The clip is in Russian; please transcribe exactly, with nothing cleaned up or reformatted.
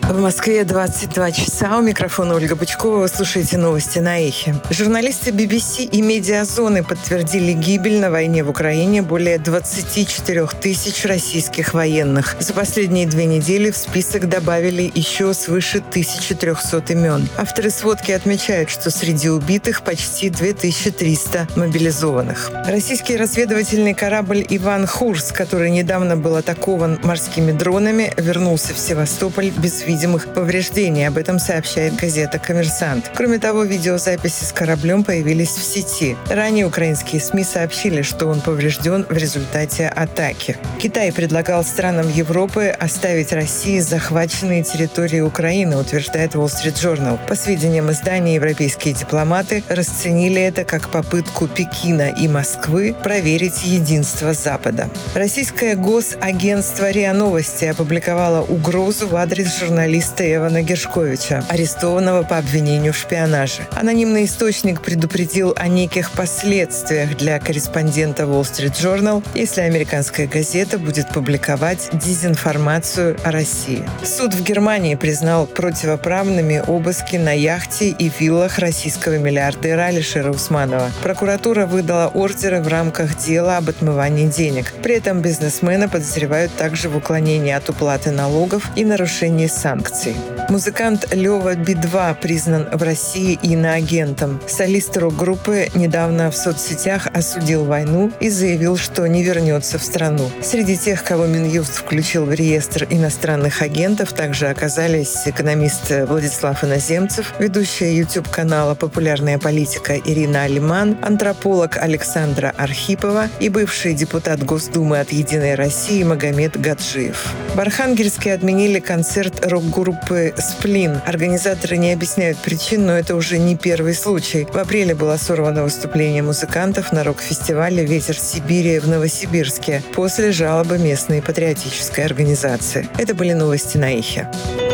В Москве двадцать два часа. У микрофона Ольга Бычкова. Вы слушаете новости на Эхе. Журналисты би би си и Медиазоны подтвердили гибель на войне в Украине более двадцати четырёх тысяч российских военных. За последние две недели в список добавили еще свыше тысячи трёхсот имен. Авторы сводки отмечают, что среди убитых почти две тысячи триста мобилизованных. Российский разведывательный корабль «Иван Хурс», который недавно был атакован морскими дронами, вернулся в Севастополь без видимых повреждений. Об этом сообщает газета «Коммерсант». Кроме того, видеозаписи с кораблем появились в сети. Ранее украинские СМИ сообщили, что он поврежден в результате атаки. Китай предлагал странам Европы оставить России захваченные территории Украины, утверждает Wall Street Journal. По сведениям издания, европейские дипломаты расценили это как попытку Пекина и Москвы проверить единство Запада. Российское госагентство РИА Новости опубликовало угрозу в адрес журналиста Эвана Гершковича, арестованного по обвинению в шпионаже. Анонимный источник предупредил о неких последствиях для корреспондента Wall Street Journal, если американская газета будет публиковать дезинформацию о России. Суд в Германии признал противоправными обыски на яхте и виллах российского миллиардера Алишера Усманова. Прокуратура выдала ордеры в рамках дела об отмывании денег. При этом бизнесмена подозревают также в уклонении от уплаты налогов и нарушении санкций. Музыкант Лёва Би два признан в России иноагентом. Солист рок-группы недавно в соцсетях осудил войну и заявил, что не вернется в страну. Среди тех, кого Минюст включил в реестр иностранных агентов, также оказались экономист Владислав Иноземцев, ведущая YouTube-канала «Популярная политика» Ирина Алиман, антрополог Александра Архипова и бывший депутат Госдумы от «Единой России» Магомед Гаджиев. В Архангельске отменили концерт рок-группы «Сплин». Организаторы не объясняют причин, но это уже не первый случай. В апреле было сорвано выступление музыкантов на рок-фестивале «Ветер Сибири» в Новосибирске после жалобы местной патриотической организации. Это были новости на Эхе.